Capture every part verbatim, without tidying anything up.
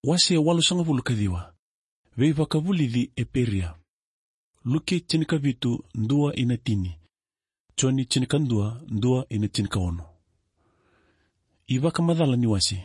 Wase walu sanga vulu kadhiwa. Vei vakavuli di eperia. Luke chinika vitu ndua inatini. Choni chinika ndua ndua inachinika ono. Ivaka madhala ni wasi.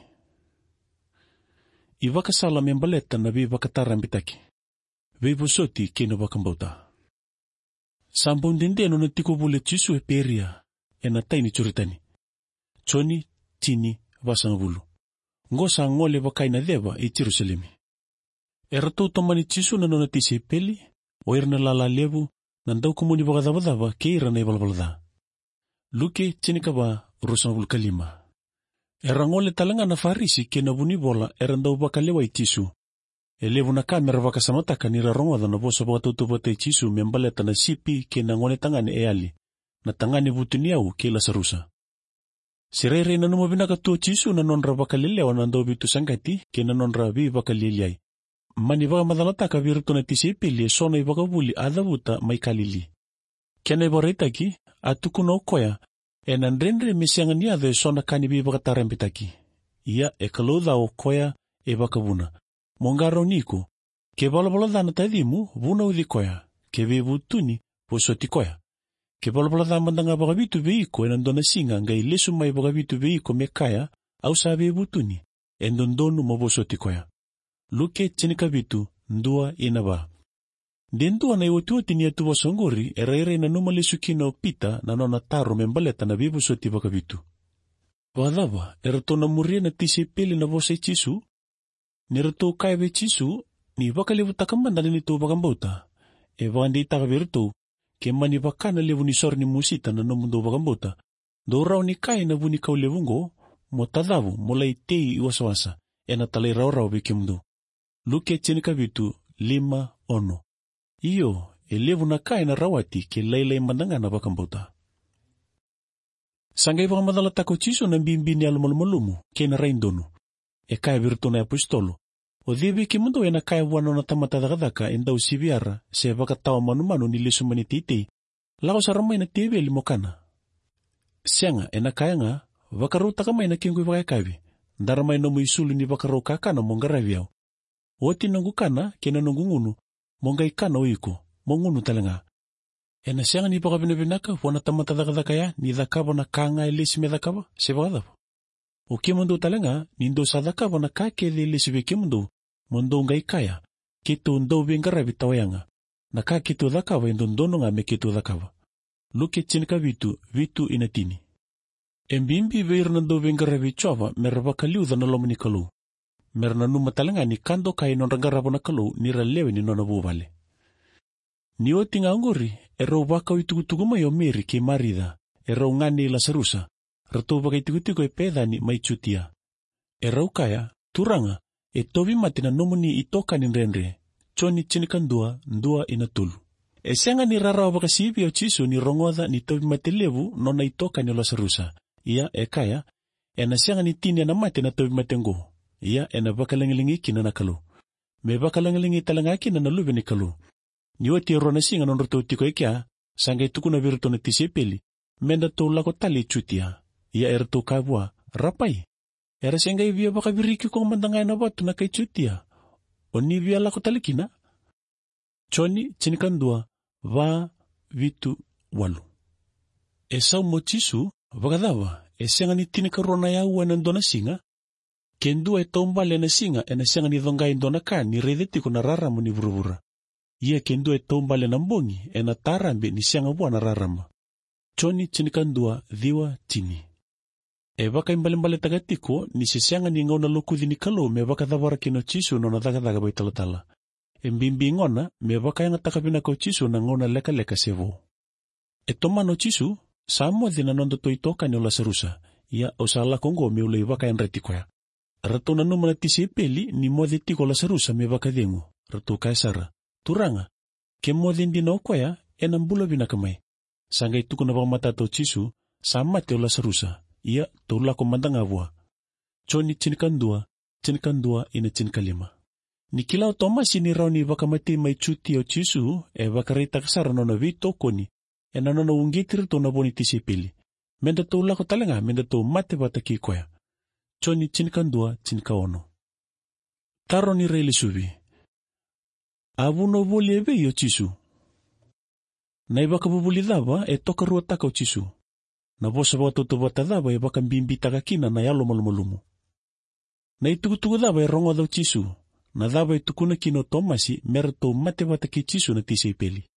Ivaka sala membaleta na vei vakatara mbitaki. Vei vusoti kena vakambauta. Sambondendeno na tiko vule chisu eperia. Ena taini churitani. Choni chini vasanga vulu. Ngosa ngole vakaina deva i Jerusalemi. Eratou tomani chisu na nona tisi peli, o erna lala levu, nandau kumuni vakadavadava ke irana ivalvalada. Luke chinika ba rusang vulkalima. Era ngole talanga na farisi ke na vuni bola erandau vakalewa i chisu. Elevu na kamera vakasamataka nira rongoda na vosa vakatutuvata i chisu membaleta na sipi ke na ngole tangane eali, na tangane vutuniau ke la sarusa. Sirere na numabinaka tuo chisu na nonra vakalelewa na ndau vitu sangati ke na nonra vi vakaleliai. Mani vaka madalataka virtu na tisipili e sona i vakavuli adavuta maikalili. Kena i vareitaki, atukuna okoya, e nandrenre mesiangania e sona kani vi vakatarambitaki. Ia e kaludha okoya e vakavuna. Mongaro niko, ke valabaladana tadimu vuna udhikoya, ke vi vutuni vosotikoya. Ke valabalada mandanga vakavitu veiko e nandona singa ngai lesu mai vakavitu veiko mekaya au sa vi vutuni, e ndondonu mavosotikoya. Luke chinika vitu ndua inaba. Ndendua na iwotuoti ni atu wasongori eraire na numale sukino pita na nona taro membaleta na vivu soti vaka vitu. Vadava, erato na murie na tisi pili na vosa chisu, nerato kaive chisu, ni vakalevu takamanda na nito vakambauta. E vandi itaka virtu, ke mani vakana levu ni sor ni musita na nomundo vakambauta. Do rao ni kai na vuni kau levungo, motadavu mulai tei iwasawasa, ena talai rao rao vikimdu. Luke chinika vitu lima ono. Iyo, elevu na kai na rawati ke lailai mandanga na vakambauta. Sangai vakamadala tako chiso na mbimbini alumalumulumu ke na raindonu. E kai virtu na apostolo. O dhivi kimundo e na kai wano na tamatadakadaka endau siviara se vakatawa manumanu ni lesu manititei. Lao saramay na tiwe limokana. Sianga e na kai nga vakaruta kamay na kingui vakakavi. Daramay no muisulu ni vakaru kakana mongaraviao. Oti nangukana kena nangungunu, monga ikana oiko, mongunu talanga. Ena sianga ni baka binabinaka, wana tamatadakadakaya, ni dakaba na kanga elisi medakaba, sebakadaba. O kimundo talanga, nindo sadakaba na kakele elisi vekimundo, mondo nga ikaya, kito ndo vingaravi tawayanga, na kakito dakaba indondono nga mekito dakaba. Luke chinika vitu, vitu inatini. Embimbi veir nando vingaravi chova, merabakaliuda na lomani kalu. Merna numa talanga ni kando kai nonrangarabo na kalu nira lewe ni nona vuvale. Ni oti nga anguri, ero waka uitugutuguma yo meri ke marida, ero ngani la sarusa, rato waka itugutigo e pedani maichutia. Ero kaya, turanga, e tovi matina nomuni itoka ni renre, choni chinika ndua, ndua inatulu. E sianga ni rara waka sivi o chisu ni rongoda ni tovi matelevu nona itoka ni la sarusa. Ia e kaya, e na sianga ni tini na mate na tovi matengo. Ia ena vakalangilingi kina na kalu. Me vakalangilingi talanga kina na luve ni kalu. Ni oti rona singa nonroto tiko ikia, sangai tukuna virto na tisepeli, menda to lako tali chutia. Ia erto kavua, rapai. Era sengai via baka viriki kong mandangay na batu na kay chutia. Oni via lako tali kina. Choni chinikandua, va vitu walu. Esau mochisu, vakadava, esenga ni tinikarona ya uwa nandona singa, kendua e tombale na singa e na sianga ni dhongai ndona ka ni redeti kuna raramu ni vuruvura. Ia kendua e tombale na mbongi e na tarambe ni sianga bua na rarama. Choni chinikandua dhiwa tini. E vaka imbalimbale tagatiko ni si sianga ni ngauna lokudhi ni kalo me vaka dhavara kino chisu no na dhagadaga baitalatala. E mbimbi ngona me vaka yanga takapina ko chisu na ngauna leka leka sevo. E tomano chisu samo dhina nondo to itoka ni ola sarusa. Ia osala kongo me ule vaka enretikoya. Rato na numa na tisipeli ni modhi tiko la sarusa me vakadengu. Rato kaisara. Turanga. Ke modhi ndina okoya ena mbula vinakamay. Sangay tuko na baka matato chisu sama te ola sarusa. Ia tula ko mandanga vua. Choni chinikandua, chinikandua ina chinikalima. Ni kilao tomasi ni rao ni vakamati may chuti o chisu e vakarita kasara no na vito koni. E na nona ungitir to na boni tisipeli. Menda tula ko talanga menda to mate vataki koya. Choni chinikandua chinikaono. Taro ni reili suvi. Avuno voli eve yo Jisu. Na ibaka bubuli dhaba e toka rua taka o Jisu. Na bosa wa toto bata dhaba e baka mbimbi taka kina na yalo malumolumu. Na itukutuku dhaba e rongo dhau Jisu. Na dhaba e tukuna kino Tomasi mera to mate bata ki Jisu na tisa ipeli.